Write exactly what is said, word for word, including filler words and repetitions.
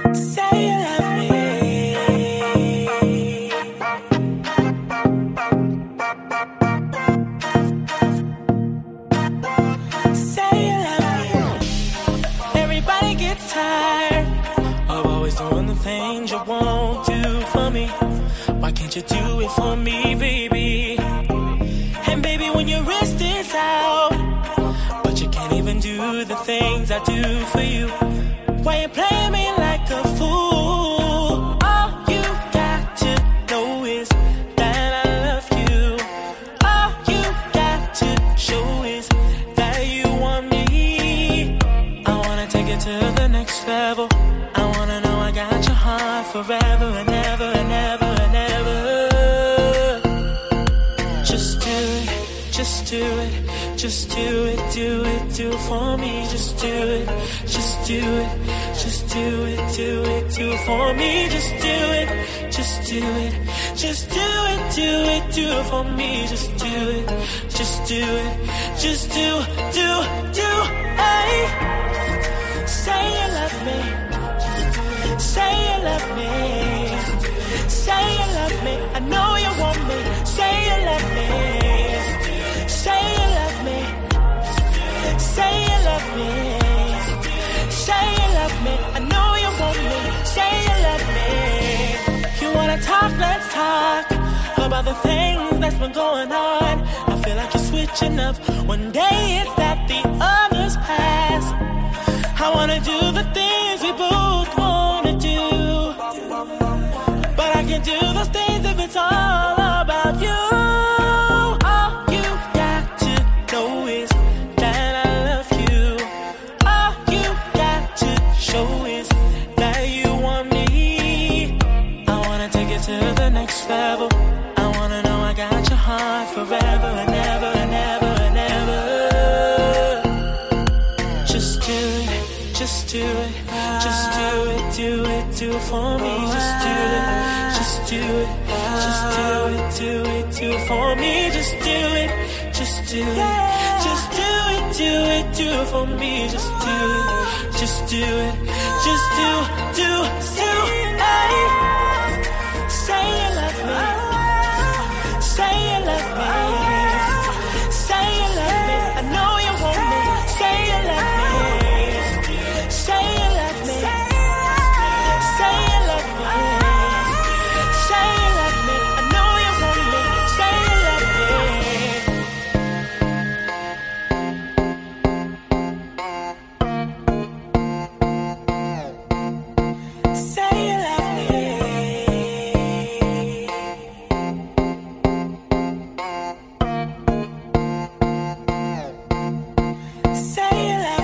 Say you love me. Say you love me. Everybody gets tired of always doing the things you won't do for me. Why can't you do it for me, baby? And baby, when your wrist is out, but you can't even do the things I do for you. Why you play me like a fool? All you got to know is that I love you. All you got to show is that you want me. I wanna take it to the next level. I wanna know I got your heart forever and ever and ever and ever. Just do it, just do it, just do it, do it, do it for me. Just do it, just do it, just do it, do it, do it for me. Just do it, just do it, just do it, do it, do it for me. Just do it, just do it, just do, do, do, hey. Say you love me, say you love me, say you love me. I know you want me. Say you love me, say you love me, say you love me, say you love me. I know you want me. Say you love me. You wanna talk? Let's talk about the things that's been going on. I feel like you're switching up. One day it's that, the others pass. I wanna do the things we both wanna do, but I can't do those things if it's all about you. All you got to know is that I love you. All you got to show is that you want me. I wanna take it to the next level. I wanna know I got your heart forever and ever and ever and ever. Just do it, just do it, just do it, do it, do it for me. Just do it, just do it, just do it, do it, do it for me. Just do it, just do it, just do it, do it, do it for me. Just do it, just do it, just do, do, do, hey. Say you love me, say you love me, say you love me. I know you want me. Say you love me, say you love me, say you love me, say you love me. I know you want me. Say you love me. Say you love me. Say you love me.